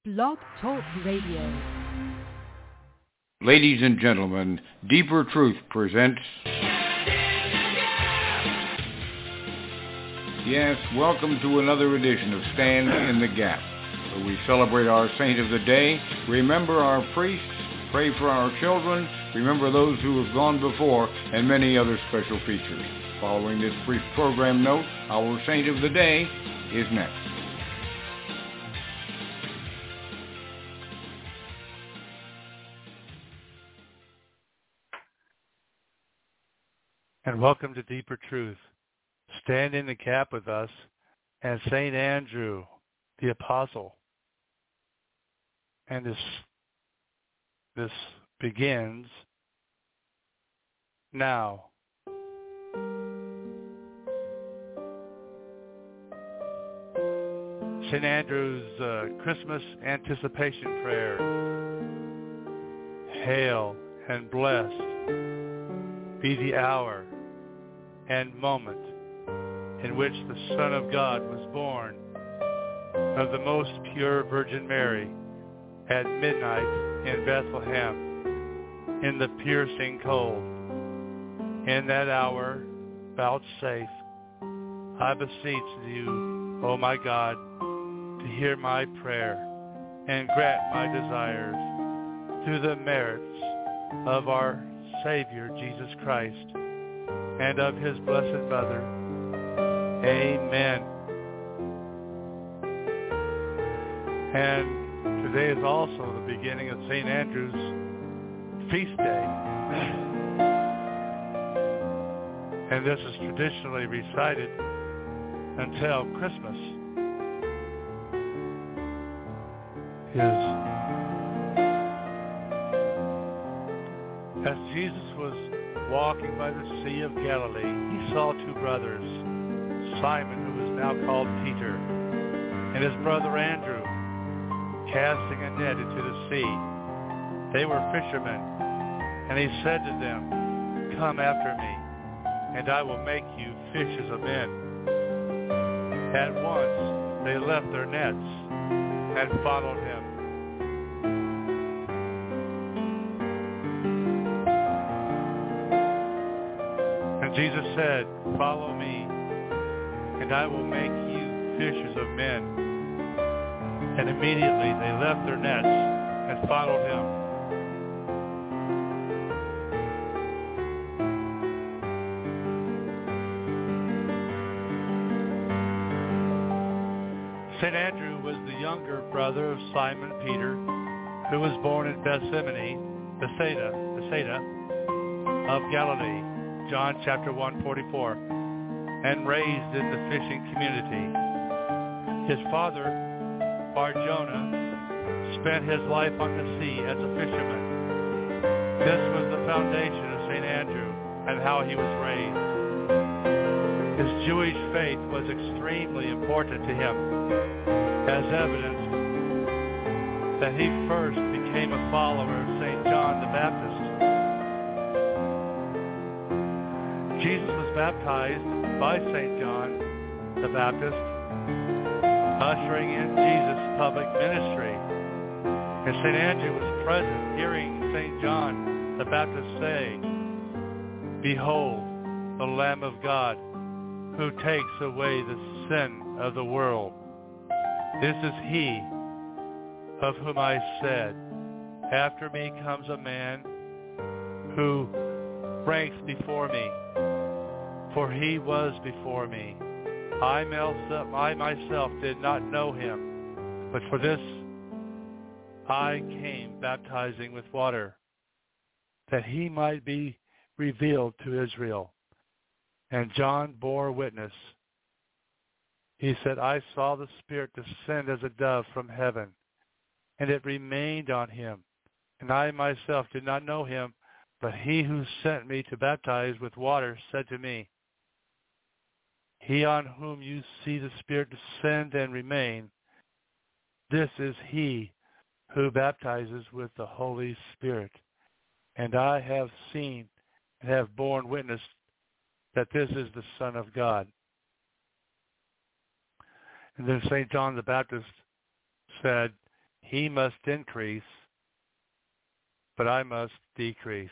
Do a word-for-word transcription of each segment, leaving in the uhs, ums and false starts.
Blog Talk Radio. Ladies and gentlemen, Deeper Truth presents... Yes, welcome to another edition of Stand in the Gap, where we celebrate our saint of the day, remember our priests, pray for our children, remember those who have gone before, and many other special features. Following this brief program note, our saint of the day is next. And welcome to Deeper Truth. Stand in the gap with us and Saint Andrew, the Apostle. And this, this begins now. Saint Andrew's uh, Christmas anticipation prayer. Hail and blessed be the hour and moment in which the Son of God was born of the most pure Virgin Mary at midnight in Bethlehem in the piercing cold. In that hour, vouchsafe, I beseech you, O my God, to hear my prayer and grant my desires through the merits of our Savior Jesus Christ and of his blessed Mother. Amen. And today is also the beginning of Saint Andrew's feast day. And this is traditionally recited until Christmas is. As Jesus was walking by the Sea of Galilee, he saw two brothers, Simon, who is now called Peter, and his brother Andrew, casting a net into the sea. They were fishermen, and he said to them, "Come after me, and I will make you fishers of men." At once they left their nets and followed him. And Jesus said, "Follow me, and I will make you fishers of men." And immediately they left their nets and followed him. Saint Andrew was the younger brother of Simon Peter, who was born in Bethany, Bethsaida, Bethsaida of Galilee, John chapter one forty-four, and raised in the fishing community. His father, Bar-Jonah, spent his life on the sea as a fisherman. This was the foundation of Saint Andrew and how he was raised. His Jewish faith was extremely important to him, as evidenced that he first became a follower of Saint John the Baptist. Jesus was baptized by Saint John the Baptist, ushering in Jesus' public ministry. And Saint Andrew was present, hearing Saint John the Baptist say, "Behold, the Lamb of God, who takes away the sin of the world. This is he of whom I said, after me comes a man who ranks before me, for he was before me. I myself, I myself did not know him, but for this I came baptizing with water, that he might be revealed to Israel." And John bore witness. He said, "I saw the Spirit descend as a dove from heaven, and it remained on him. And I myself did not know him, but he who sent me to baptize with water said to me, 'He on whom you see the Spirit descend and remain, this is he who baptizes with the Holy Spirit. And I have seen and have borne witness that this is the Son of God.'" And then Saint John the Baptist said, he must increase, but I must decrease.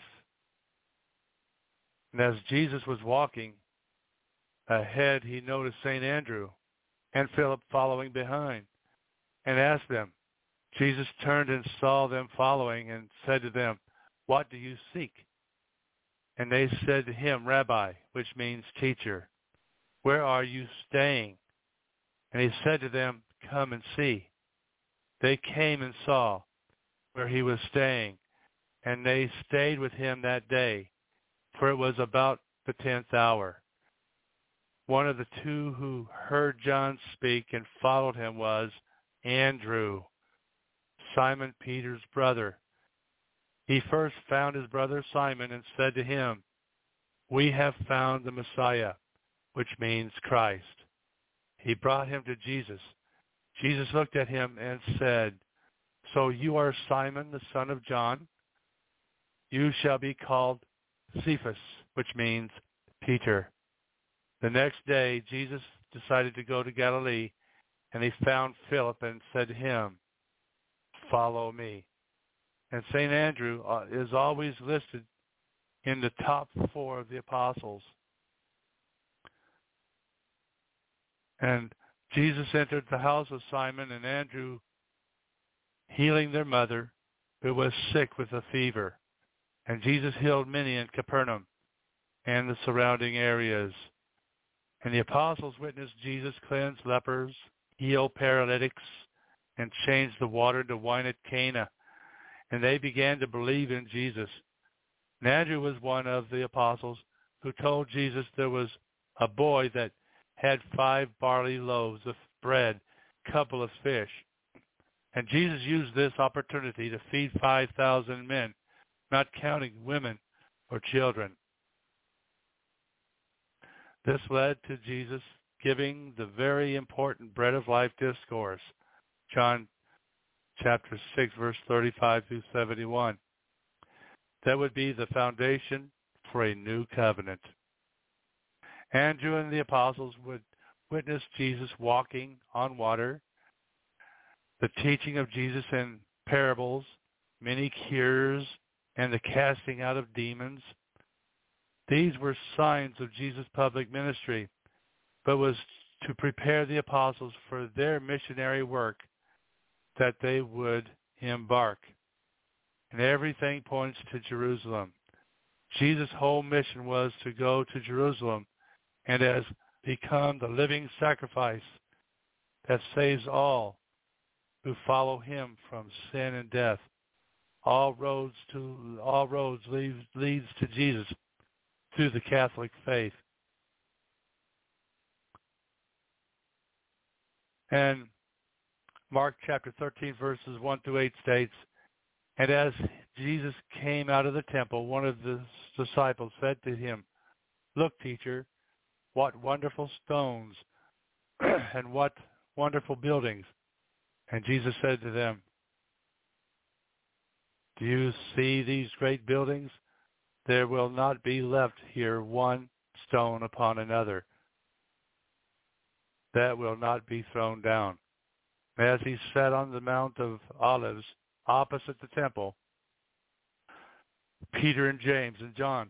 And as Jesus was walking ahead, he noticed Saint Andrew and Philip following behind and asked them. Jesus turned and saw them following and said to them, "What do you seek?" And they said to him, "Rabbi," which means teacher, "where are you staying?" And he said to them, "Come and see." They came and saw where he was staying, and they stayed with him that day, for it was about the tenth hour. One of the two who heard John speak and followed him was Andrew, Simon Peter's brother. He first found his brother Simon and said to him, "We have found the Messiah," which means Christ. He brought him to Jesus. Jesus looked at him and said, "So you are Simon, the son of John? You shall be called Cephas," which means Peter. The next day, Jesus decided to go to Galilee, and he found Philip and said to him, "Follow me." And Saint Andrew is always listed in the top four of the apostles. And Jesus entered the house of Simon and Andrew, healing their mother, who was sick with a fever. And Jesus healed many in Capernaum and the surrounding areas. And the apostles witnessed Jesus cleanse lepers, heal paralytics, and change the water to wine at Cana. And they began to believe in Jesus. And Andrew was one of the apostles who told Jesus there was a boy that had five barley loaves of bread, a couple of fish. And Jesus used this opportunity to feed five thousand men, not counting women or children. This led to Jesus giving the very important bread of life discourse, John chapter six, verse thirty-five through seventy-one. That would be the foundation for a new covenant. Andrew and the apostles would witness Jesus walking on water, the teaching of Jesus in parables, many cures, and the casting out of demons. These were signs of Jesus' public ministry, but was to prepare the apostles for their missionary work that they would embark. And everything points to Jerusalem. Jesus' whole mission was to go to Jerusalem and has become the living sacrifice that saves all who follow him from sin and death. All roads to all roads leads leads to Jesus through the Catholic faith. And Mark chapter thirteen, verses one through eight states, "And as Jesus came out of the temple, one of the disciples said to him, 'Look, teacher, what wonderful stones and what wonderful buildings.' And Jesus said to them, 'Do you see these great buildings? There will not be left here one stone upon another that will not be thrown down.' As he sat on the Mount of Olives opposite the temple, Peter and James and John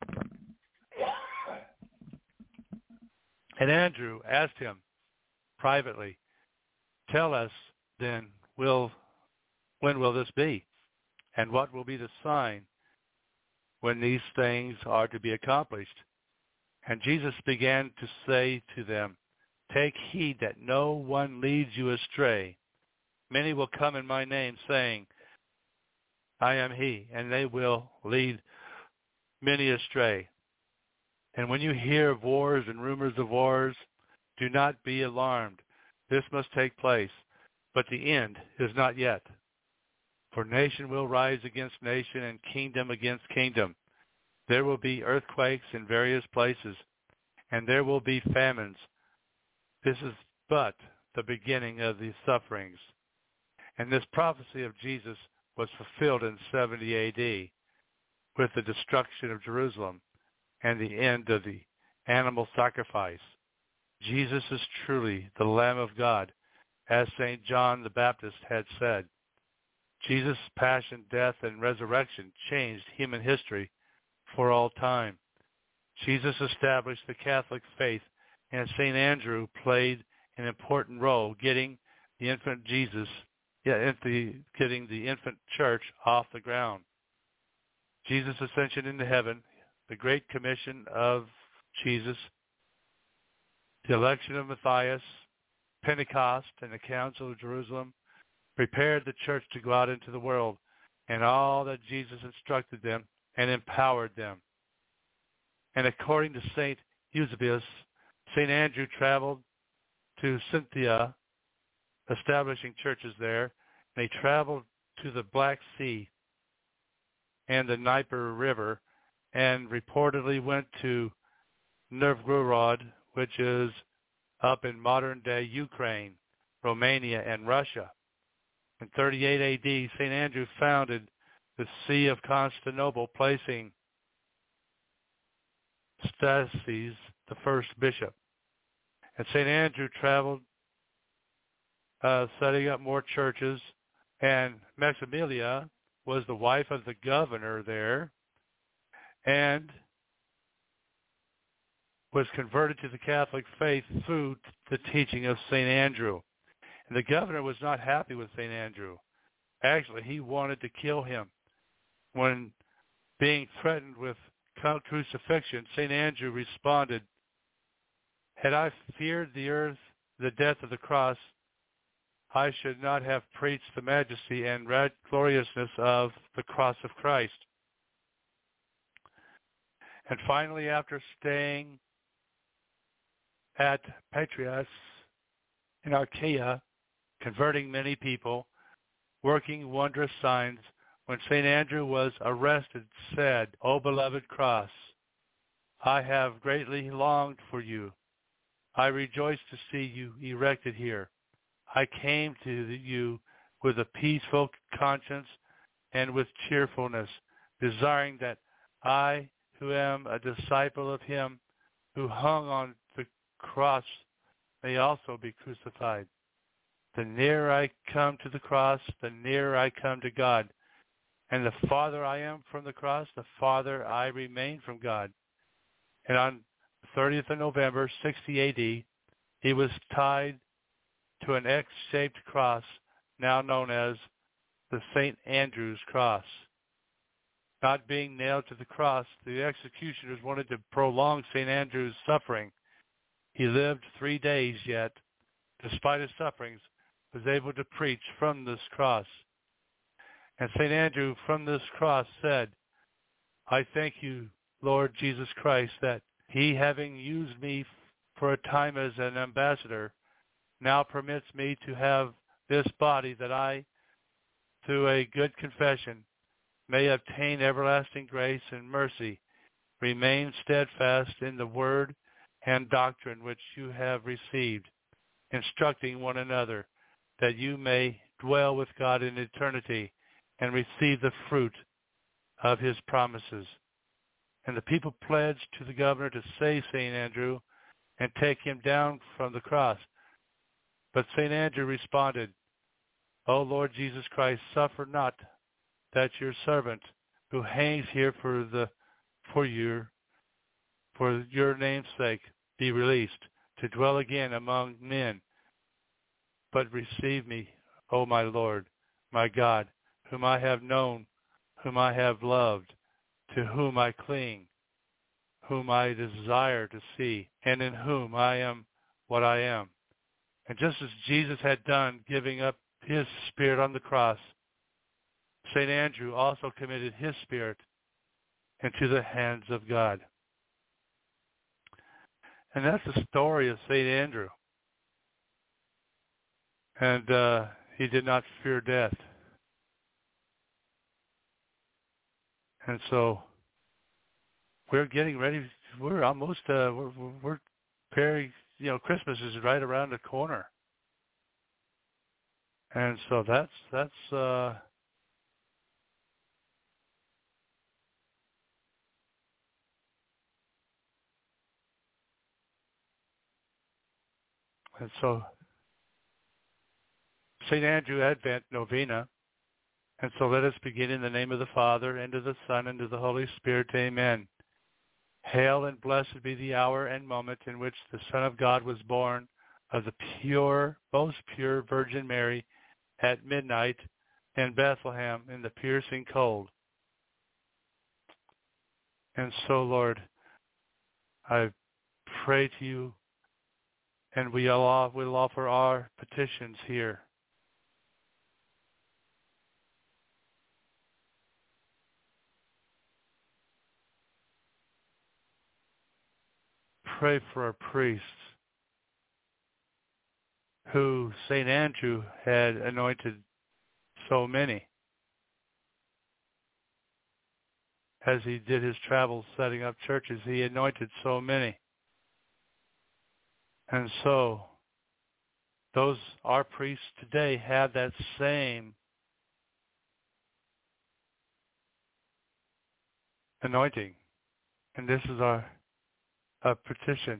and Andrew asked him privately, 'Tell us then, will when will this be? And what will be the sign when these things are to be accomplished?' And Jesus began to say to them, 'Take heed that no one leads you astray. Many will come in my name, saying, I am he, and they will lead many astray. And when you hear of wars and rumors of wars, do not be alarmed. This must take place, but the end is not yet. For nation will rise against nation, and kingdom against kingdom. There will be earthquakes in various places, and there will be famines. This is but the beginning of these sufferings.' And this prophecy of Jesus was fulfilled in seventy A D with the destruction of Jerusalem and the end of the animal sacrifice. Jesus is truly the Lamb of God, as Saint John the Baptist had said. Jesus' passion, death, and resurrection changed human history for all time. Jesus established the Catholic faith, and Saint Andrew played an important role getting the infant Jesus, yeah, the, getting the infant church off the ground. Jesus' ascension into heaven, the Great Commission of Jesus, the election of Matthias, Pentecost, and the Council of Jerusalem prepared the church to go out into the world and all that Jesus instructed them and empowered them. And according to Saint Eusebius, Saint Andrew traveled to Scythia, establishing churches there, and he traveled to the Black Sea and the Dnieper River, and reportedly went to Novgorod, which is up in modern-day Ukraine, Romania, and Russia. In thirty-eight A D, Saint Andrew founded the See of Constantinople, placing Stasis, the first bishop. And Saint Andrew traveled, uh, setting up more churches, and Maximilia was the wife of the governor there, and was converted to the Catholic faith through the teaching of Saint Andrew. And the governor was not happy with Saint Andrew. Actually, he wanted to kill him. When being threatened with crucifixion, Saint Andrew responded, "Had I feared the earth, the death of the cross, I should not have preached the majesty and gloriousness of the cross of Christ." And finally, after staying at Patras in Achaia, converting many people, working wondrous signs, when Saint Andrew was arrested, said, "O beloved cross, I have greatly longed for you. I rejoice to see you erected here. I came to you with a peaceful conscience and with cheerfulness, desiring that I, who am a disciple of him who hung on the cross, may also be crucified. The nearer I come to the cross, the nearer I come to God. And the farther I am from the cross, the farther I remain from God." And on the thirtieth of November, sixty A D, he was tied to an X-shaped cross, now known as the Saint Andrew's Cross. Not being nailed to the cross, the executioners wanted to prolong Saint Andrew's suffering. He lived three days yet, despite his sufferings, was able to preach from this cross. And Saint Andrew from this cross said, "I thank you, Lord Jesus Christ, that he, having used me for a time as an ambassador, now permits me to have this body, that I, through a good confession, may obtain everlasting grace and mercy, remain steadfast in the word and doctrine which you have received, instructing one another, that you may dwell with God in eternity and receive the fruit of his promises." And the people pledged to the governor to save Saint Andrew and take him down from the cross. But Saint Andrew responded, "O Lord Jesus Christ, suffer not that your servant, who hangs here for the for your for your name's sake, be released to dwell again among men, but receive me, O my Lord, my God, whom I have known, whom I have loved, to whom I cling, whom I desire to see, and in whom I am what I am." And just as Jesus had done, giving up his spirit on the cross, Saint Andrew also committed his spirit into the hands of God. And that's the story of Saint Andrew. And uh, he did not fear death. And so we're getting ready. We're almost, uh, we're, we're preparing, you know, Christmas is right around the corner. And so that's, that's, uh, and so Saint Andrew Advent Novena And so let us begin in the name of the Father, and of the Son, and of the Holy Spirit. Amen. Hail and blessed be the hour and moment in which the Son of God was born of the pure, most pure Virgin Mary at midnight in Bethlehem in the piercing cold. And so, Lord, I pray to you, and we all will offer our petitions here. Pray for our priests who Saint Andrew had anointed so many as he did his travels setting up churches. He anointed so many. And so those, our priests today have that same anointing. And this is our, our petition.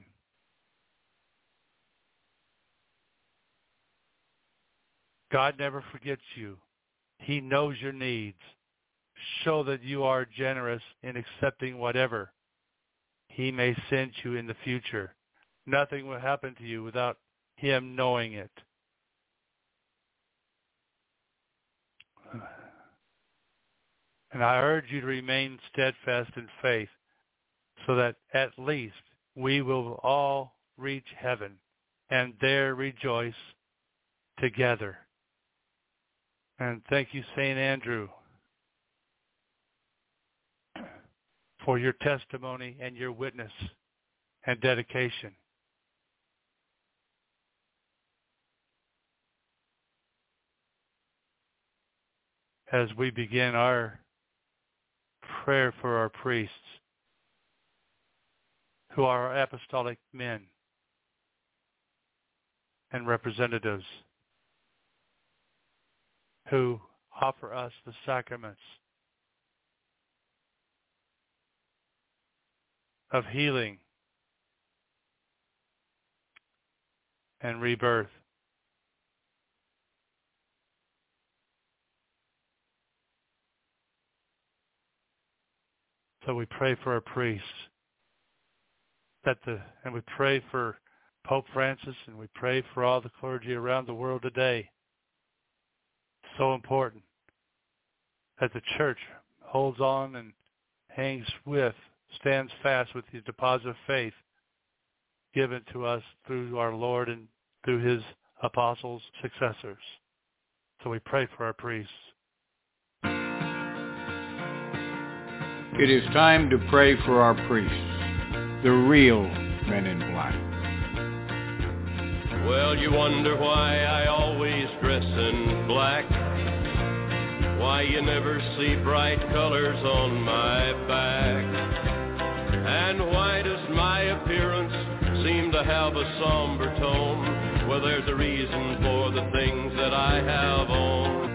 God never forgets you. He knows your needs. Show that you are generous in accepting whatever he may send you in the future. Nothing will happen to you without him knowing it. And I urge you to remain steadfast in faith so that at least we will all reach heaven and there rejoice together. And thank you, Saint Andrew, for your testimony and your witness and dedication. As we begin our prayer for our priests, who are our apostolic men and representatives, who offer us the sacraments of healing and rebirth. So we pray for our priests, that the and we pray for Pope Francis, and we pray for all the clergy around the world today. So important that the church holds on and hangs with, stands fast with the deposit of faith given to us through our Lord and through his apostles, successors. So we pray for our priests. It is time to pray for our priests, the real men in black. Well, you wonder why I always dress in black, why you never see bright colors on my back, and why does my appearance seem to have a somber tone? Well, there's a reason for the things that I have on.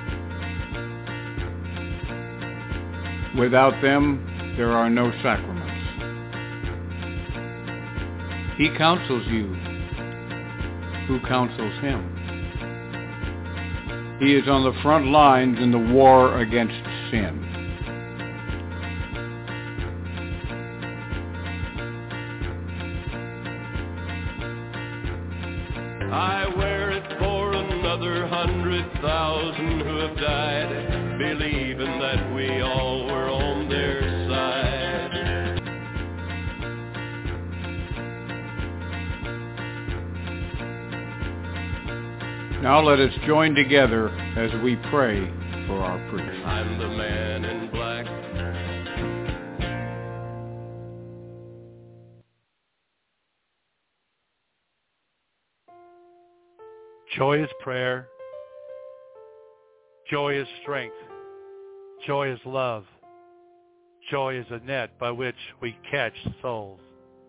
Without them, there are no sacraments. He counsels you who counsels him. He is on the front lines in the war against sin. I wear it for another hundred thousand who have died, believing that we all were on their side. Now let us join together as we pray for our priests. I'm the man in black. Joy is prayer. Joy is strength. Joy is love. Joy is a net by which we catch souls.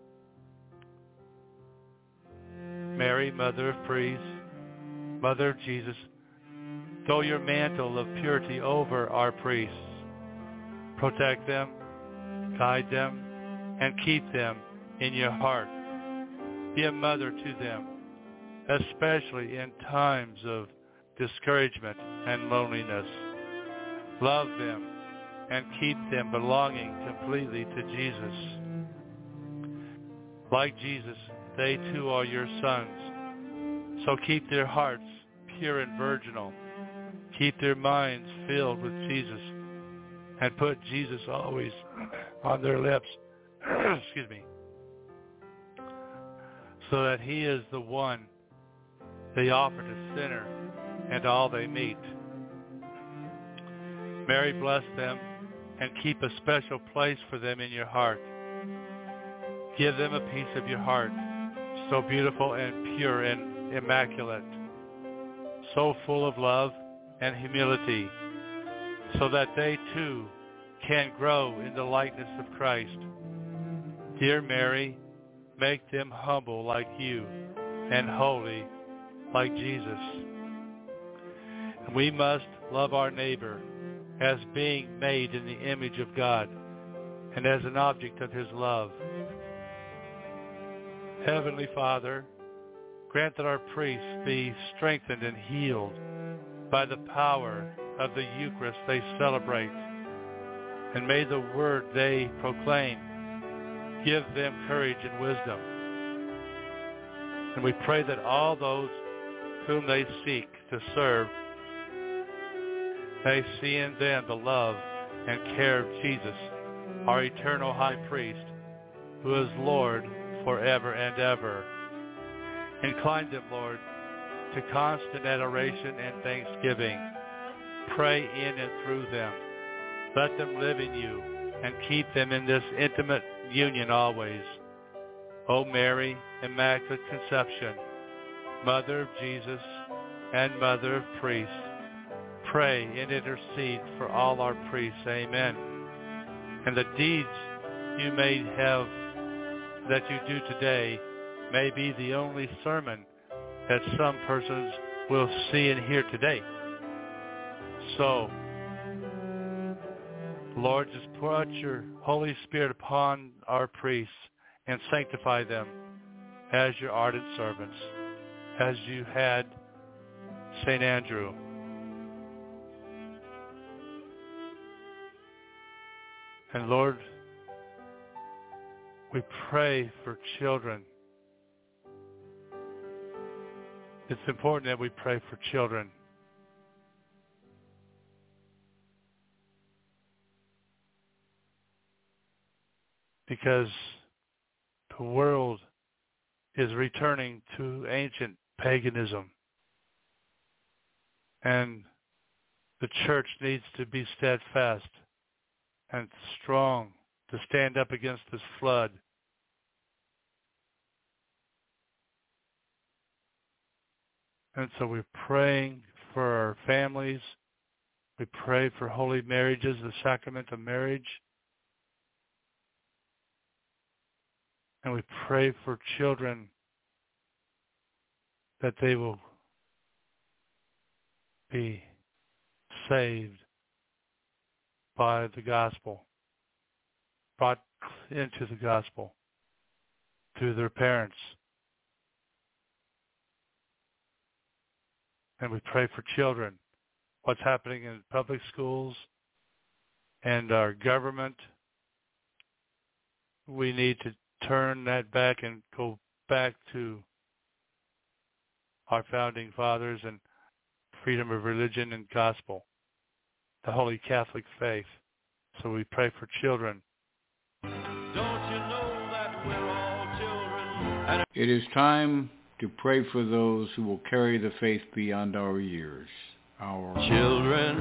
Mary, Mother of Priests, Mother of Jesus, throw your mantle of purity over our priests. Protect them, guide them, and keep them in your heart. Be a mother to them, especially in times of discouragement and loneliness. Love them and keep them belonging completely to Jesus. Like Jesus, they too are your sons. So keep their hearts pure and virginal. Keep their minds filled with Jesus and put Jesus always on their lips. Excuse me. So that he is the one they offer to sinner and all they meet. Mary, bless them and keep a special place for them in your heart. Give them a piece of your heart, so beautiful and pure and immaculate, so full of love and humility, so that they too can grow in the likeness of Christ. Dear Mary, make them humble like you and holy like Jesus. And we must love our neighbor as being made in the image of God and as an object of his love. Heavenly Father, grant that our priests be strengthened and healed by the power of the Eucharist they celebrate, and may the word they proclaim give them courage and wisdom. And we pray that all those whom they seek to serve may see in them the love and care of Jesus, our eternal high priest, who is Lord forever and ever. Incline them, Lord, to constant adoration and thanksgiving. Pray in and through them. Let them live in you and keep them in this intimate union always. O Mary, Immaculate Conception, Mother of Jesus and Mother of priests, pray and intercede for all our priests. Amen. And the deeds you may have that you do today may be the only sermon that some persons will see and hear today. So, Lord, just pour out your Holy Spirit upon our priests and sanctify them as your ardent servants, as you had Saint Andrew. And Lord, we pray for children. It's important that we pray for children. Because the world is returning to ancient paganism. And the church needs to be steadfast and strong to stand up against this flood. And so we're praying for our families. We pray for holy marriages, the sacrament of marriage. And we pray for children that they will be saved by the gospel, brought into the gospel through their parents. And we pray for children, what's happening in public schools and our government. We need to turn that back and go back to our founding fathers and freedom of religion and gospel, the Holy Catholic faith. So we pray for children. Don't you know that we're all children? It is time to pray for those who will carry the faith beyond our years. Our children,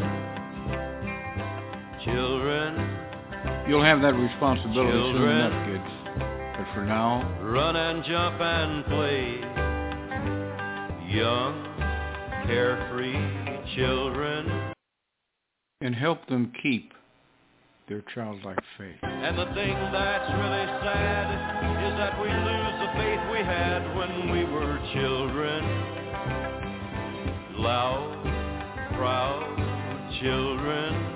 children. You'll have that responsibility children. Soon enough, kids. But for now, run and jump and play. Young, carefree children. And help them keep their childlike faith. And the thing that's really sad is that we lose the faith we had when we were children. Loud, proud children.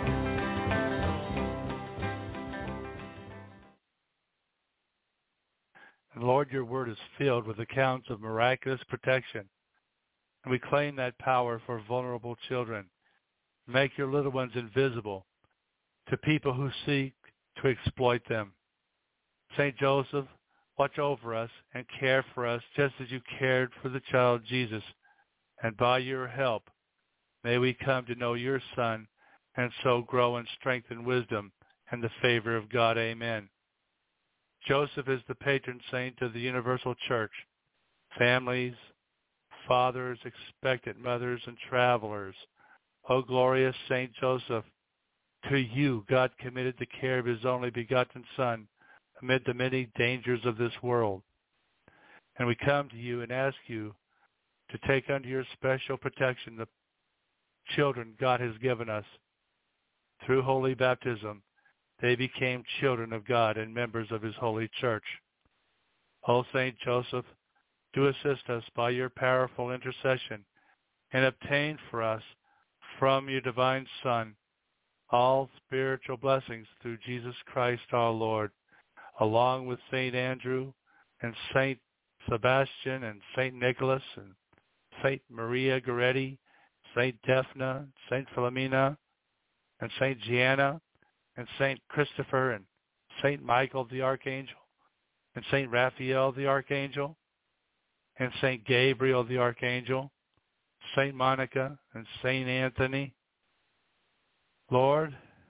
And Lord, your word is filled with accounts of miraculous protection. And we claim that power for vulnerable children. Make your little ones invisible to people who seek to exploit them. Saint Joseph, watch over us and care for us just as you cared for the child Jesus. And by your help, may we come to know your Son and so grow in strength and wisdom and the favor of God. Amen. Joseph is the patron saint of the universal church. Families, fathers, expectant mothers, and travelers. O glorious Saint Joseph, to you God committed the care of his only begotten Son amid the many dangers of this world. And we come to you and ask you to take under your special protection the children God has given us. Through holy baptism, they became children of God and members of his holy church. O Saint Joseph, do assist us by your powerful intercession and obtain for us from your divine Son all spiritual blessings through Jesus Christ our Lord, along with Saint Andrew and Saint Sebastian and Saint Nicholas and Saint Maria Goretti, Saint Daphne, Saint Philomena, and Saint Gianna, and Saint Christopher, and Saint Michael the Archangel, and Saint Raphael the Archangel, and Saint Gabriel the Archangel, Saint Monica, and Saint Anthony. Lord,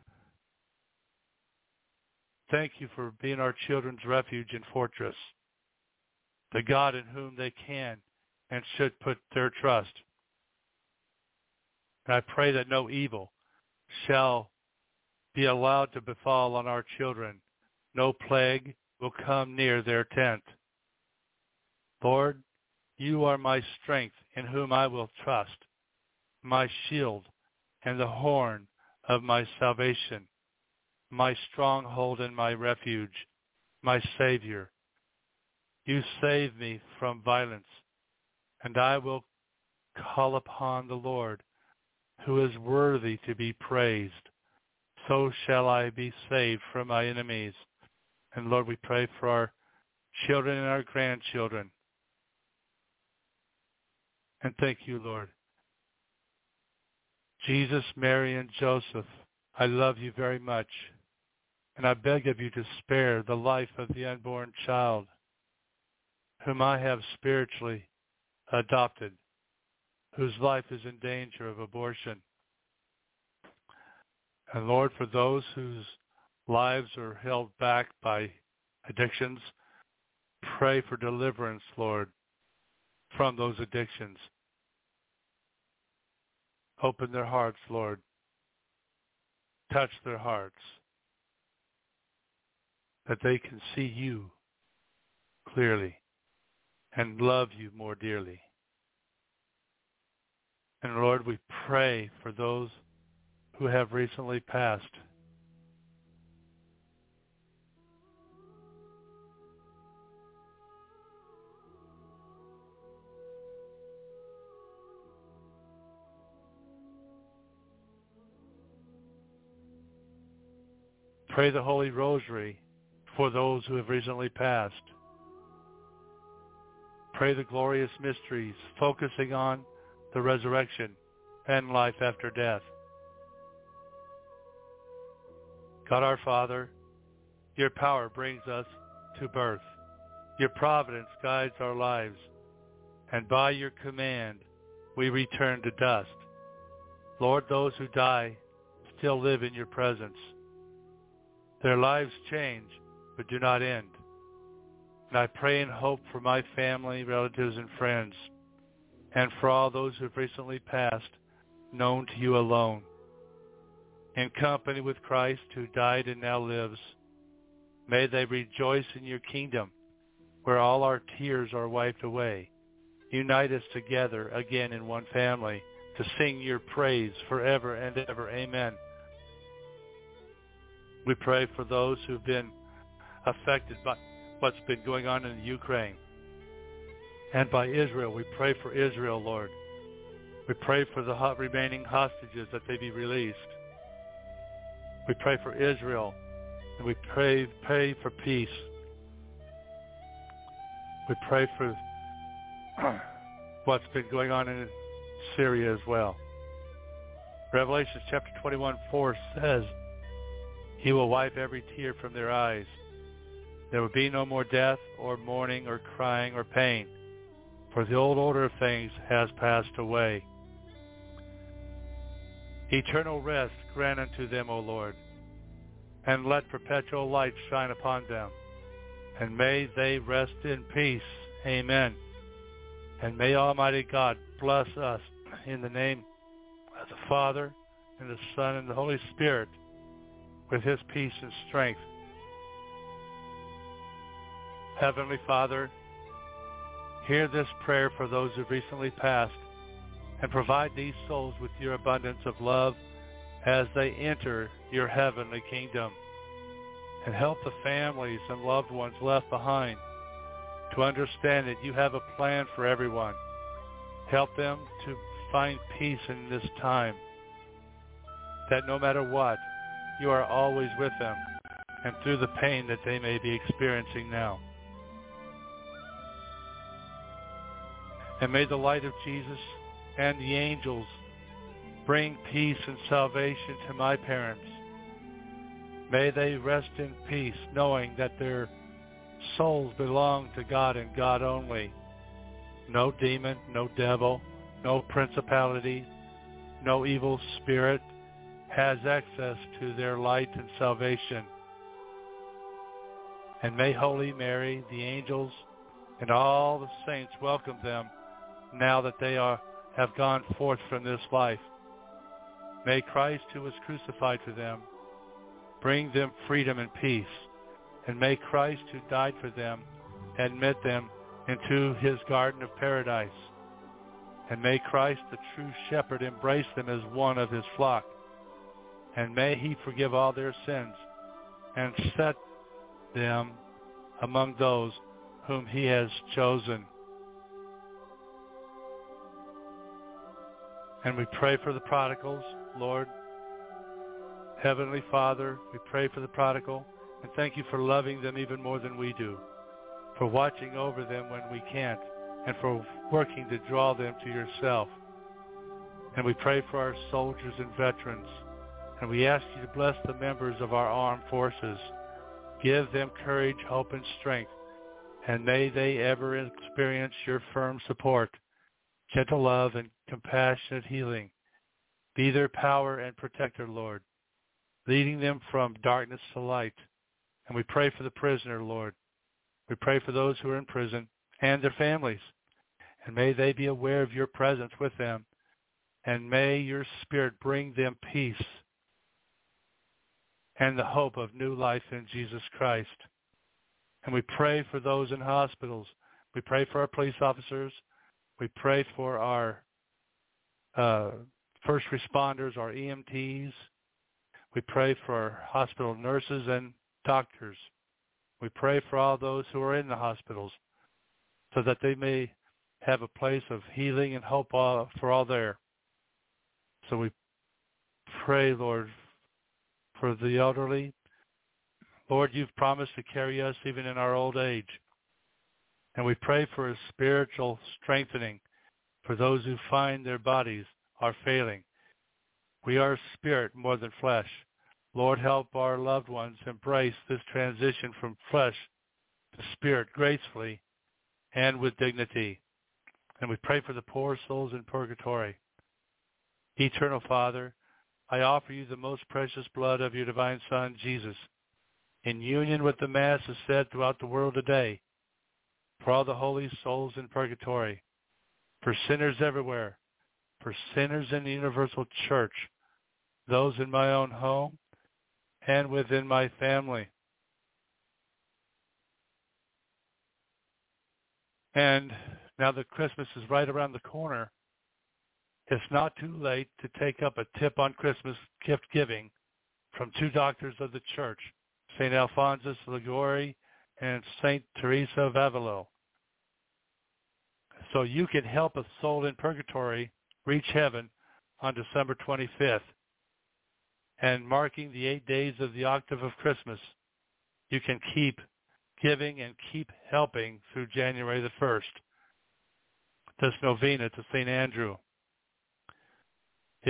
thank you for being our children's refuge and fortress, the God in whom they can and should put their trust. And I pray that no evil shall be allowed to befall on our children. No plague will come near their tent. Lord, you are my strength in whom I will trust, my shield and the horn of my salvation, my stronghold and my refuge, my Savior. You save me from violence, and I will call upon the Lord, who is worthy to be praised. So shall I be saved from my enemies. And Lord, we pray for our children and our grandchildren. And thank you, Lord. Jesus, Mary, and Joseph, I love you very much. And I beg of you to spare the life of the unborn child, whom I have spiritually adopted, whose life is in danger of abortion. And Lord, for those whose lives are held back by addictions, pray for deliverance, Lord, from those addictions. Open their hearts, Lord. Touch their hearts, that they can see you clearly and love you more dearly. And Lord, we pray for those who have recently passed. Pray the Holy Rosary for those who have recently passed. Pray the glorious mysteries, focusing on the resurrection and life after death. God our Father, your power brings us to birth. Your providence guides our lives, and by your command we return to dust. Lord, those who die still live in your presence. Their lives change, but do not end. And I pray and hope for my family, relatives, and friends, and for all those who have recently passed, known to you alone. In company with Christ, who died and now lives, may they rejoice in your kingdom, where all our tears are wiped away. Unite us together again in one family to sing your praise forever and ever. Amen. We pray for those who've been affected by what's been going on in the Ukraine and by Israel. We pray for Israel, Lord. We pray for the remaining hostages that they be released. We pray for Israel, and we pray, pray for peace. We pray for what's been going on in Syria as well. Revelation chapter twenty-one, four says, He will wipe every tear from their eyes. There will be no more death or mourning or crying or pain, for the old order of things has passed away. Eternal rest grant unto them, O Lord, and let perpetual light shine upon them, and may they rest in peace. Amen. And may Almighty God bless us in the name of the Father, and the Son, and the Holy Spirit, with his peace and strength. Heavenly Father, hear this prayer for those who recently passed, and provide these souls with your abundance of love as they enter your heavenly kingdom. And help the families and loved ones left behind to understand that you have a plan for everyone. Help them to find peace in this time, that no matter what, you are always with them and through the pain that they may be experiencing now. And may the light of Jesus and the angels bring peace and salvation to my parents. May they rest in peace, knowing that their souls belong to God and God only. No demon, no devil, no principality, no evil spirit has access to their light and salvation. And may Holy Mary, the angels, and all the saints welcome them now that they are have gone forth from this life. May Christ, who was crucified for them, bring them freedom and peace. And may Christ, who died for them, admit them into his garden of paradise. And may Christ, the true shepherd, embrace them as one of his flock. And may he forgive all their sins and set them among those whom he has chosen. And we pray for the prodigals, Lord. Heavenly Father, we pray for the prodigal, and thank you for loving them even more than we do, for watching over them when we can't, and for working to draw them to yourself. And we pray for our soldiers and veterans, and we ask you to bless the members of our armed forces. Give them courage, hope, and strength, and may they ever experience your firm support, gentle love, and compassionate healing. Be their power and protector, Lord, leading them from darkness to light. And we pray for the prisoner, Lord. We pray for those who are in prison and their families. And may they be aware of your presence with them. And may your Spirit bring them peace and the hope of new life in Jesus Christ. And we pray for those in hospitals. We pray for our police officers. We pray for our uh, first responders, our E M Ts. We pray for our hospital nurses and doctors. We pray for all those who are in the hospitals so that they may have a place of healing and hope all, for all there. So we pray, Lord, for the elderly. Lord, you've promised to carry us even in our old age. And we pray for a spiritual strengthening for those who find their bodies are failing. We are spirit more than flesh. Lord, help our loved ones embrace this transition from flesh to spirit gracefully and with dignity. And we pray for the poor souls in purgatory. Eternal Father, I offer you the most precious blood of your divine Son, Jesus, in union with the Mass is said throughout the world today, for all the holy souls in purgatory, for sinners everywhere, for sinners in the universal church, those in my own home, and within my family. And now that Christmas is right around the corner, it's not too late to take up a tip on Christmas gift giving from two doctors of the church, Saint Alphonsus Liguori and Saint Teresa of Avila. So you can help a soul in purgatory reach heaven on December twenty-fifth. And marking the eight days of the octave of Christmas, you can keep giving and keep helping through January the first, this novena to Saint Andrew. It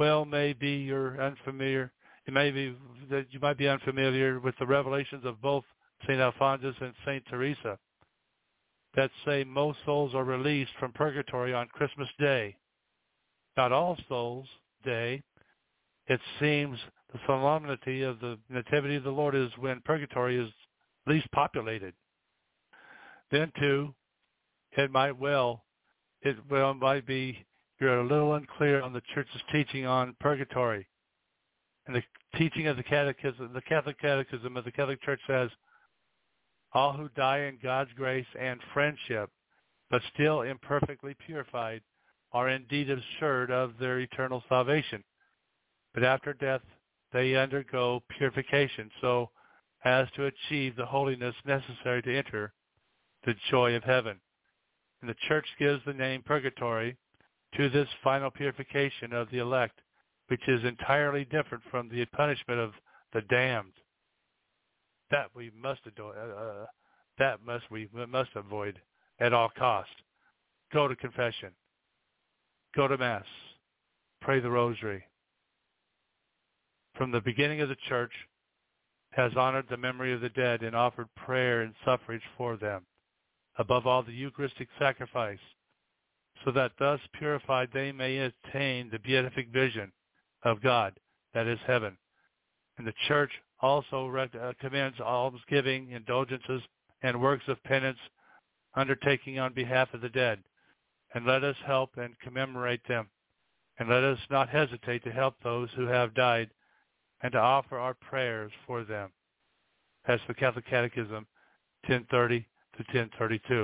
well may be you're unfamiliar. It may be that you might be unfamiliar with the revelations of both Saint Alphonsus and Saint Teresa that say most souls are released from purgatory on Christmas Day. Not all souls day. It seems the solemnity of the Nativity of the Lord is when purgatory is least populated. Then too, it might well, it well might be you're a little unclear on the Church's teaching on purgatory. And the teaching of the Catechism, the Catholic Catechism of the Catholic Church says, all who die in God's grace and friendship, but still imperfectly purified, are indeed assured of their eternal salvation. But after death, they undergo purification so as to achieve the holiness necessary to enter the joy of heaven. And the Church gives the name purgatory to this final purification of the elect, which is entirely different from the punishment of the damned. That we must ado- uh, that must we must avoid at all costs. Go to confession. Go to Mass. Pray the Rosary. From the beginning of the Church, has honored the memory of the dead and offered prayer and suffrage for them, above all the Eucharistic sacrifice, so that thus purified they may attain the beatific vision of God, that is heaven. And the Church also rec- uh, commends almsgiving, indulgences, and works of penance undertaking on behalf of the dead. And let us help and commemorate them. And let us not hesitate to help those who have died and to offer our prayers for them. That's the Catholic Catechism, ten thirty to ten thirty-two.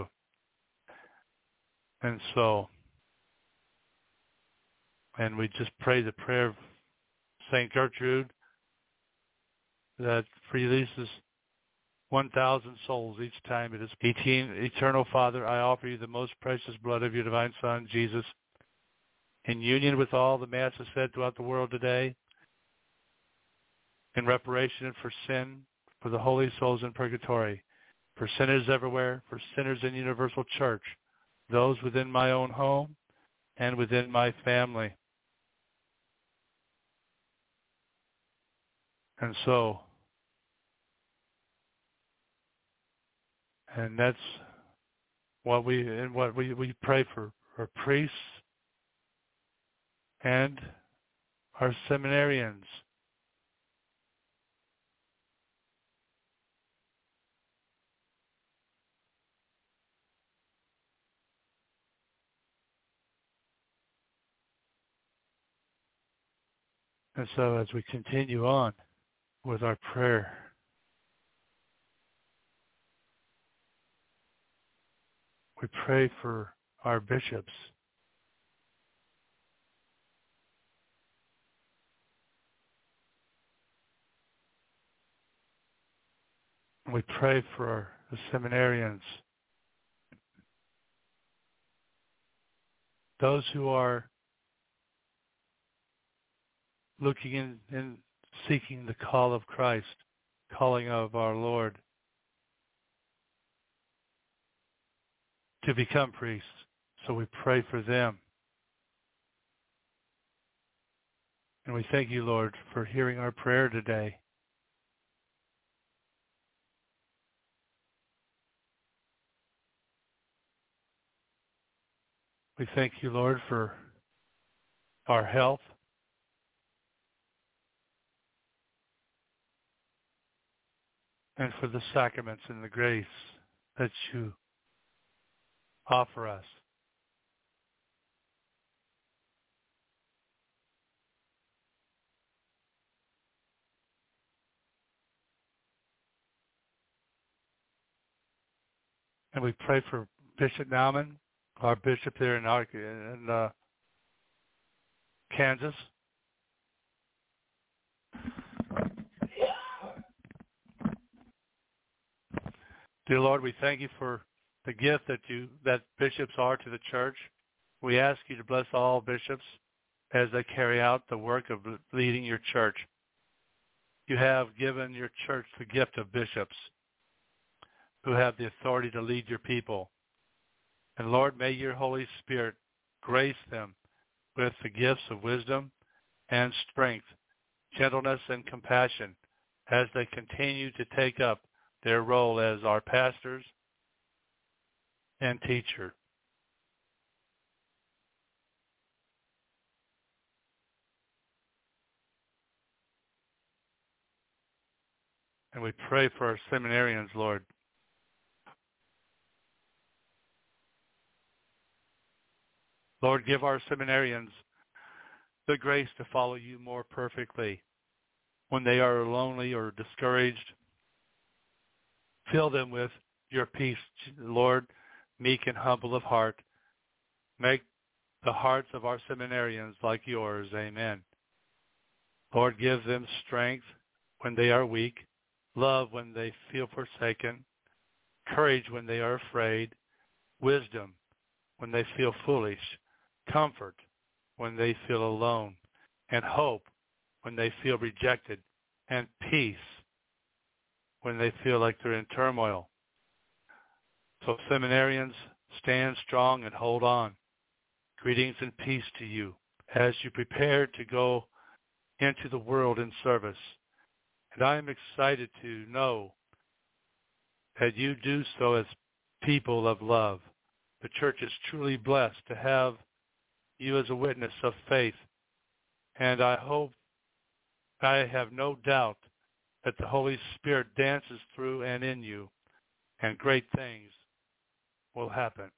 And so, and we just pray the prayer of Saint Gertrude that releases one thousand souls each time it is. eighteen, Eternal Father, I offer you the most precious blood of your divine Son, Jesus, in union with all the Masses said throughout the world today, in reparation for sin, for the holy souls in purgatory, for sinners everywhere, for sinners in universal church, those within my own home and within my family. And so, and that's what we and what we, we pray for our priests and our seminarians. And so as we continue on with our prayer, we pray for our bishops. We pray for our, the seminarians, those who are looking in and seeking the call of Christ, calling of our Lord to become priests. So we pray for them. And we thank you, Lord, for hearing our prayer today. We thank you, Lord, for our health. And for the sacraments and the grace that you offer us. And we pray for Bishop Nauman, our bishop there in, in uh, Kansas. Dear Lord, we thank you for the gift that you that bishops are to the church. We ask you to bless all bishops as they carry out the work of leading your church. You have given your church the gift of bishops who have the authority to lead your people. And Lord, may your Holy Spirit grace them with the gifts of wisdom and strength, gentleness and compassion as they continue to take up their role as our pastors and teacher. And we pray for our seminarians, Lord. Lord, give our seminarians the grace to follow you more perfectly when they are lonely or discouraged. Fill them with your peace, Lord, meek and humble of heart. Make the hearts of our seminarians like yours. Amen. Lord, give them strength when they are weak, love when they feel forsaken, courage when they are afraid, wisdom when they feel foolish, comfort when they feel alone, and hope when they feel rejected, and peace when they feel like they're in turmoil. So seminarians, stand strong and hold on. Greetings and peace to you as you prepare to go into the world in service. And I am excited to know that you do so as people of love. The church is truly blessed to have you as a witness of faith. And I hope, I have no doubt that the Holy Spirit dances through and in you, and great things will happen.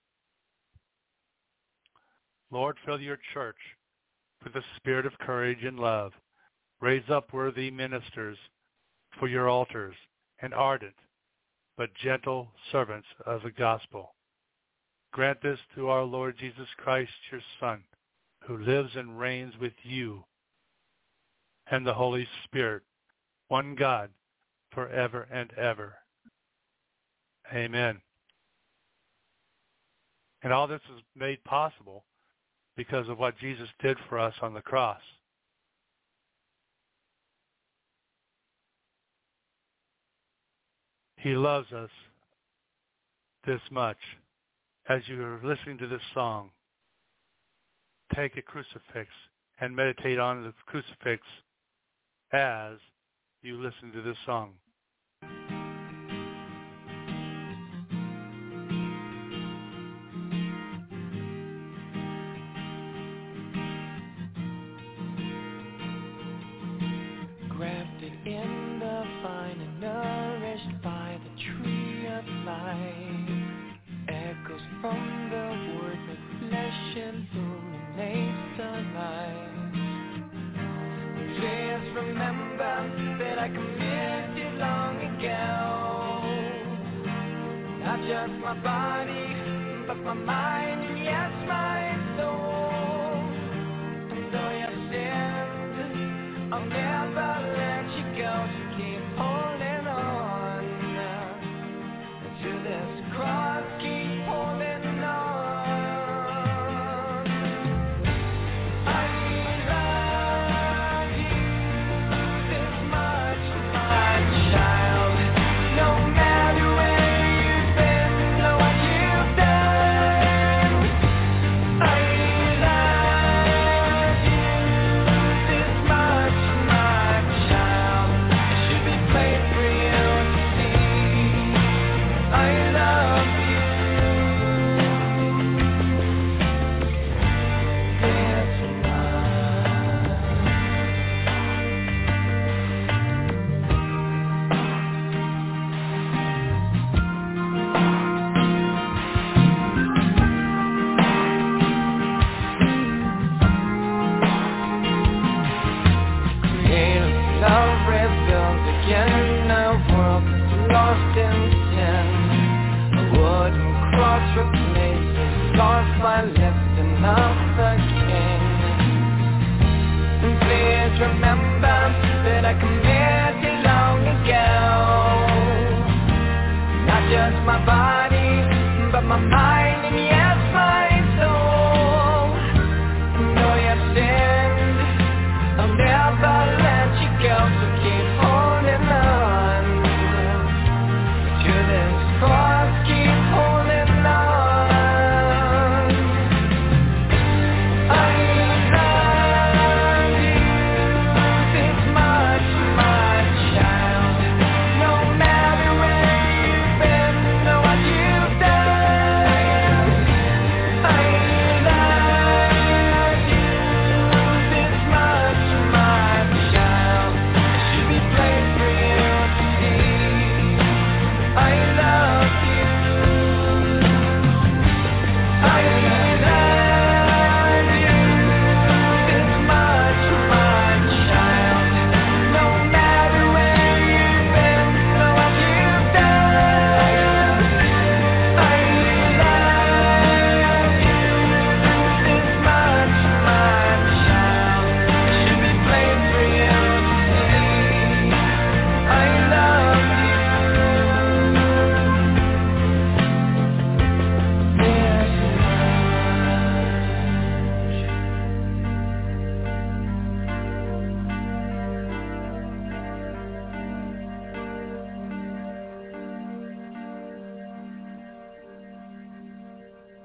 Lord, fill your church with the spirit of courage and love. Raise up worthy ministers for your altars and ardent but gentle servants of the gospel. Grant this through our Lord Jesus Christ, your Son, who lives and reigns with you and the Holy Spirit, one God, forever and ever. Amen. And all this is made possible because of what Jesus did for us on the cross. He loves us this much. As you are listening to this song, take a crucifix and meditate on the crucifix as you listen to this song. Grafted in the vine and nourished by the tree of life, echoes from the word that flesh illuminates the light. Please remember that I committed long ago, not just my body, but my mind and yes, my soul. And though you've sinned, I'll never let you go, so keep holding on to this cross, keep holding on. I love you this much, my child. No matter where you've been or what you've done, I love you this much, my child. It should be plain for you to see. I love you this much. Creative love rebuilt again, a world that's lost in sin. A wooden cross replaces lost by lifting up the King. And please remember that I committed long ago, not just my body, but my mind and yes, my soul. And though you've sinned, I'll never let you go, so keep holding on to this cross, keep holding on.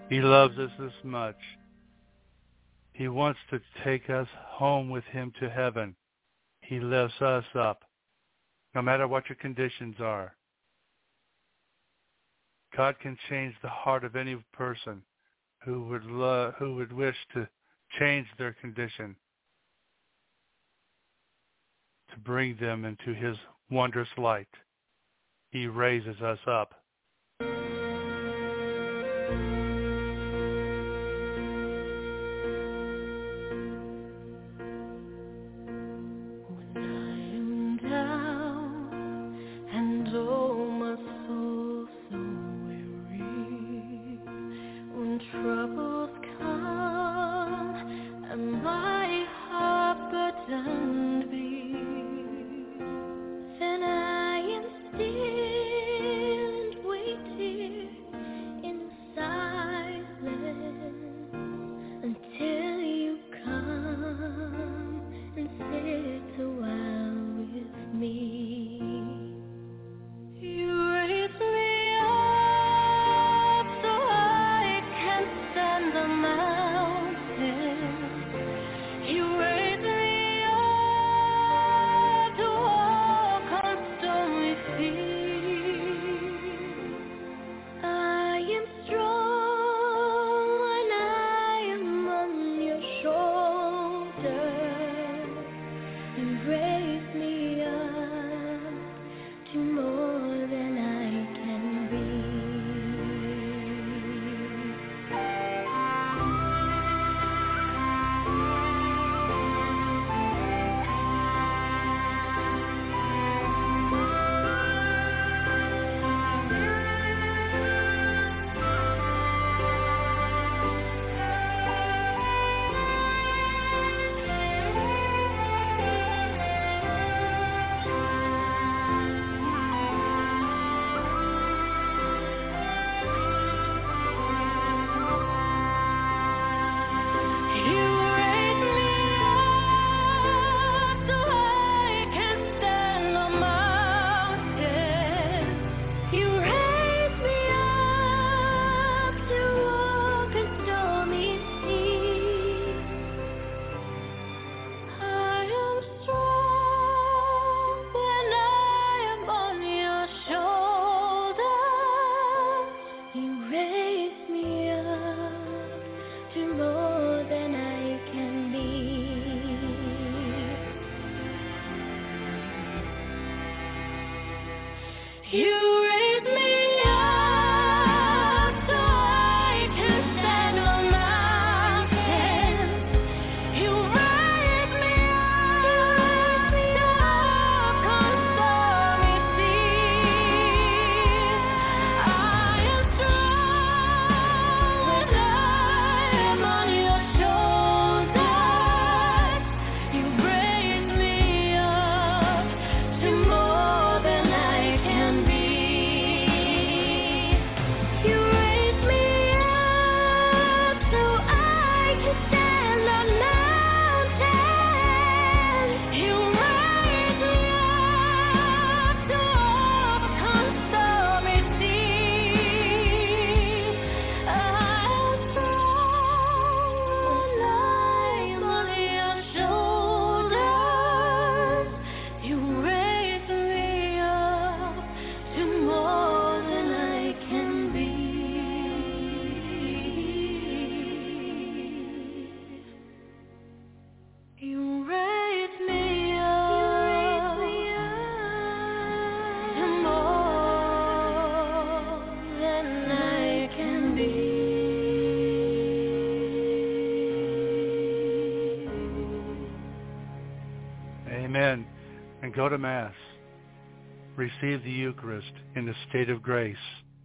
He loves us this much. He wants to take us home with him to heaven. He lifts us up, no matter what your conditions are. God can change the heart of any person who would love, who would wish to change their condition, to bring them into his wondrous light. He raises us up. Amen. And go to Mass. Receive the Eucharist in the state of grace.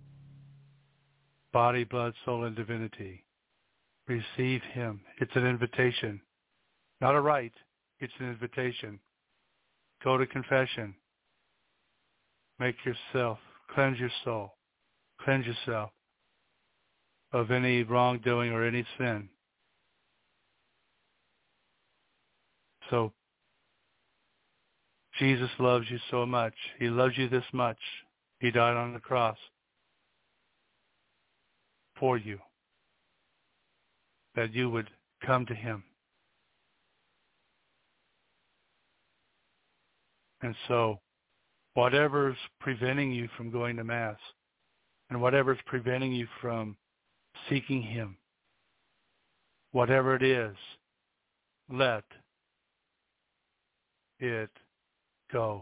Body, blood, soul, and divinity. Receive him. It's an invitation. Not a rite. It's an invitation. Go to confession. Make yourself, cleanse your soul. Cleanse yourself of any wrongdoing or any sin. So, Jesus loves you so much. He loves you this much. He died on the cross for you. that you would come to him. And so whatever's preventing you from going to Mass and whatever's preventing you from seeking him, whatever it is, let it go.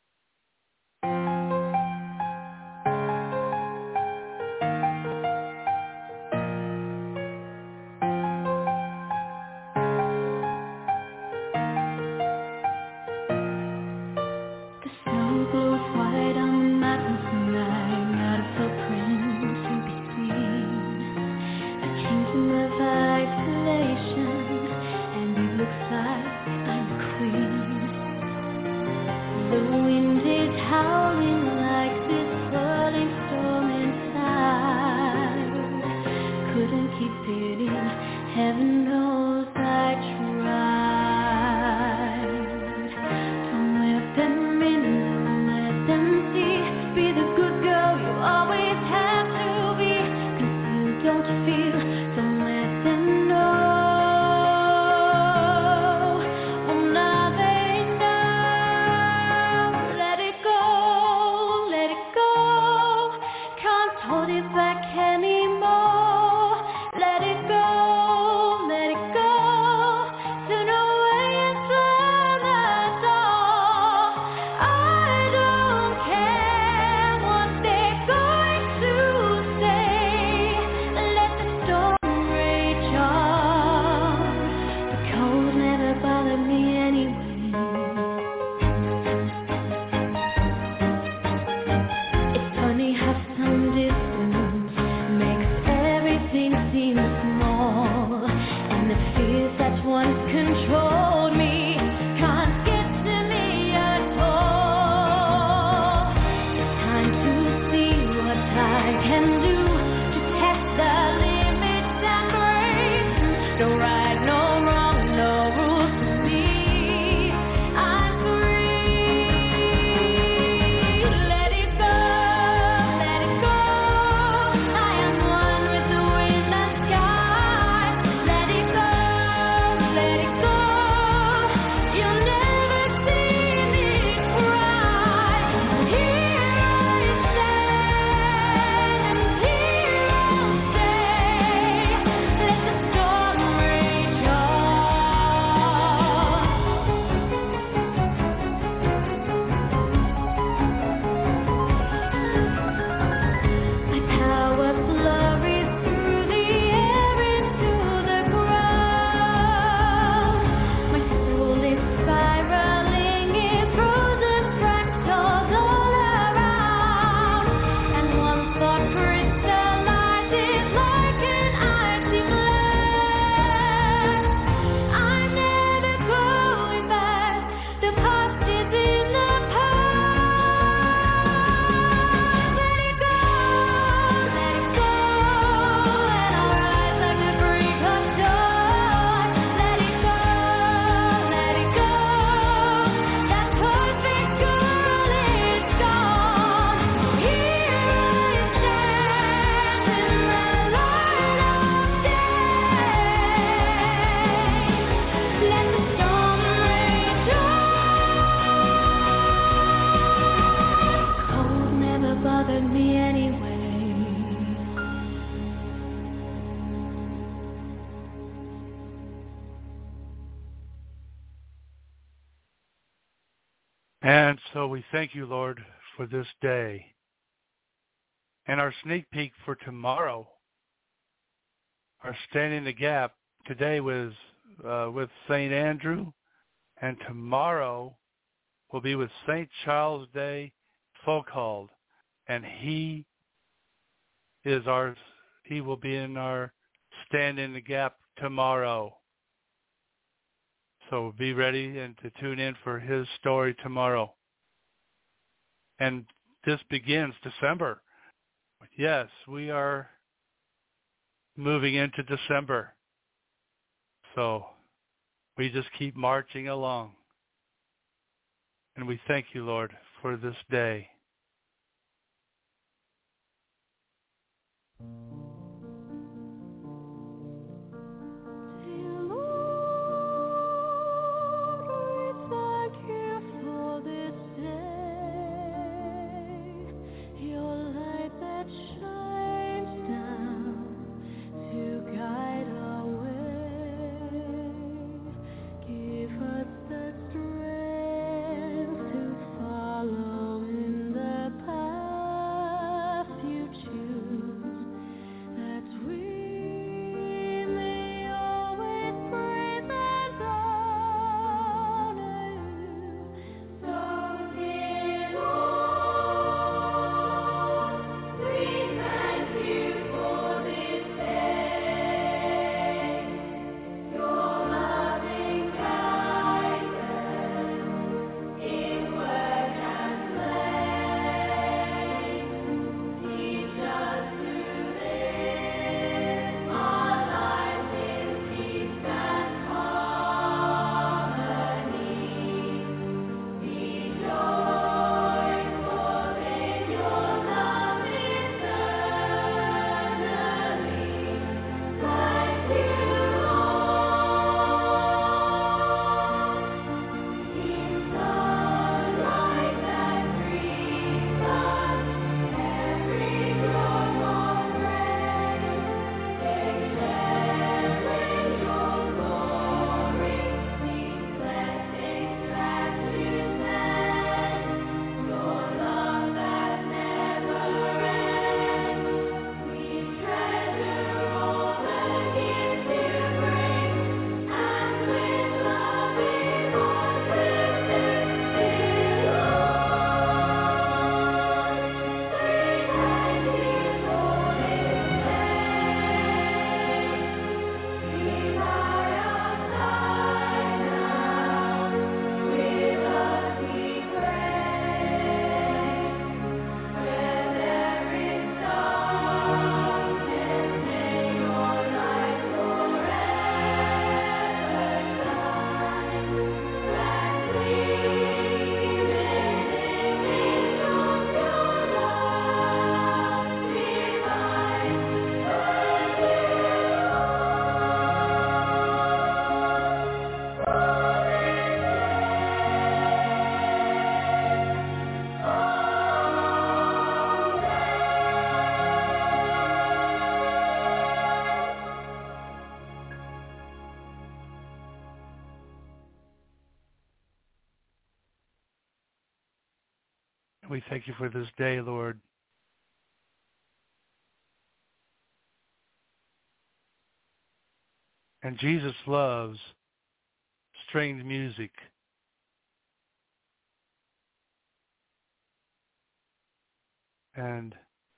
And so we thank you, Lord, for this day. And our sneak peek for tomorrow, our Standing the Gap, today was uh, with Saint Andrew, and tomorrow will be with Saint Charles de Foucauld, and he is our, he will be in our Stand in the Gap tomorrow. So be ready and to tune in for his story tomorrow. And this begins December. Yes, we are moving into December. So we just keep marching along. And we thank you, Lord, for this day. We thank you for this day, Lord. And Jesus loves stringed music. And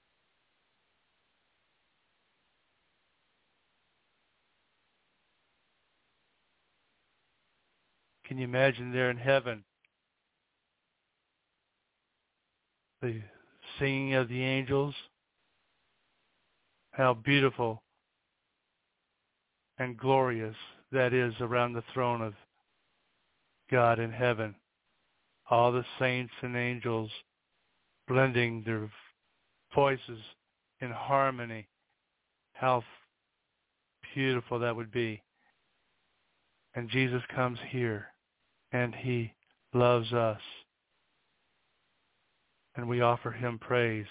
can you imagine there in heaven the singing of the angels? How beautiful and glorious that is around the throne of God in heaven. All the saints and angels blending their voices in harmony. How beautiful that would be. And Jesus comes here, and he loves us. And we offer him praise.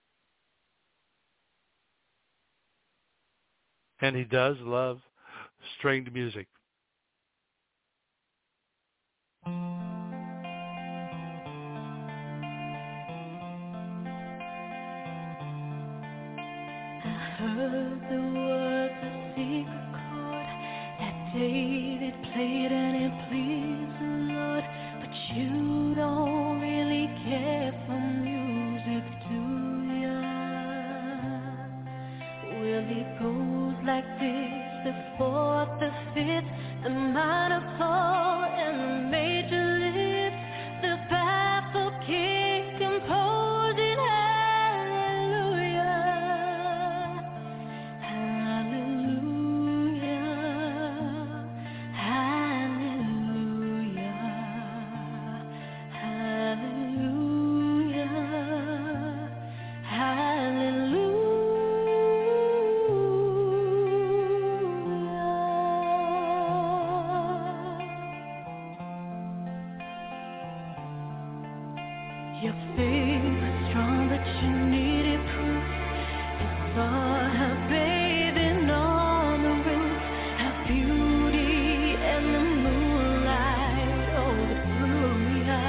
And he does love stringed music. I heard there was a secret chord that David played and it pleased the Lord, but you don't really care for music, do ya? Well, it goes like this. The fourth, the fifth, the minor fall, and the major lift, the baffled king composing hallelujah, hallelujah, hallelujah, hallelujah, hallelujah. Your faith was strong, but you needed proof. You saw her bathing on the roof, her beauty and the moonlight overthrew ya.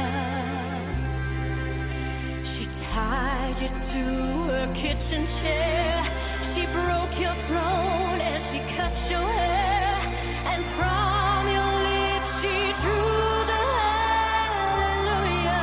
She tied you to her kitchen chair. She broke your throne and she cut your hair, and from your lips she drew the hallelujah.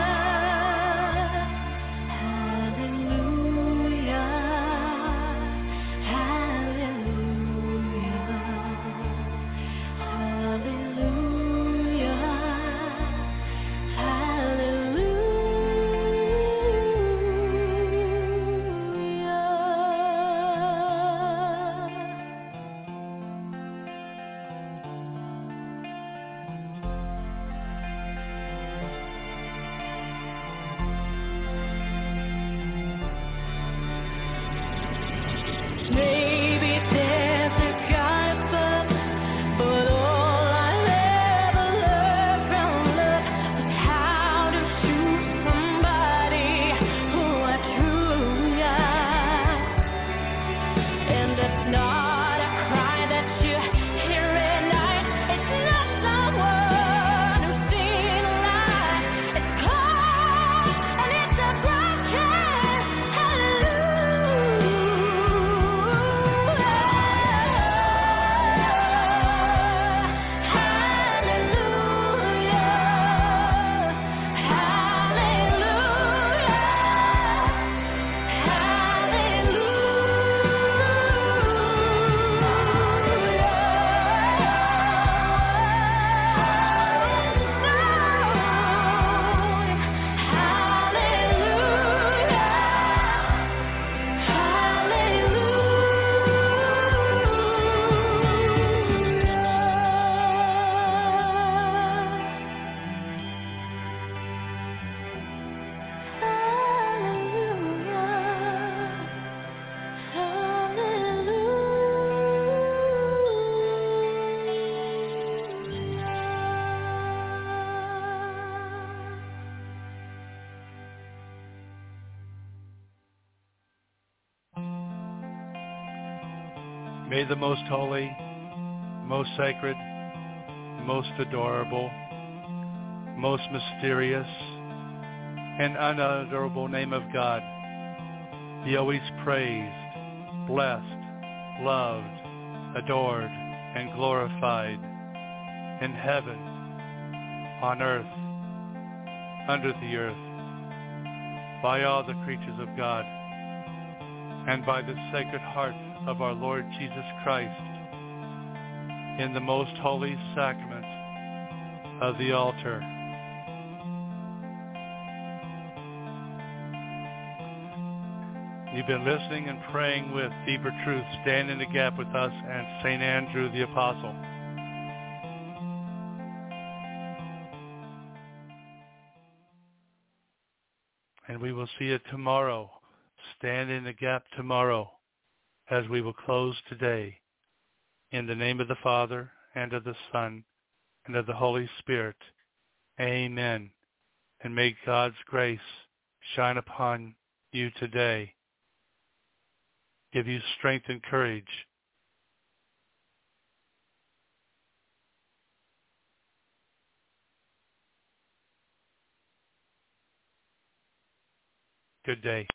Maybe there's a God above, but all I ever learned from love was how to choose somebody who I truly am. And it's not a cry that you hear at night. It's not someone who's seen a lie. It's cold and it's a broken hallelujah. May the most holy, most sacred, most adorable, most mysterious, and unutterable name of God be always praised, blessed, loved, adored, and glorified in heaven, on earth, under the earth, by all the creatures of God, and by the Sacred Heart of our Lord Jesus Christ, in the most holy sacrament of the altar. You've been listening and praying with Deeper Truth. Stand in the gap with us and Saint Andrew the Apostle. And we will see you tomorrow. Stand in the gap tomorrow as we will close today. In the name of the Father, and of the Son, and of the Holy Spirit. Amen. And may God's grace shine upon you today. Give you strength and courage. Good day.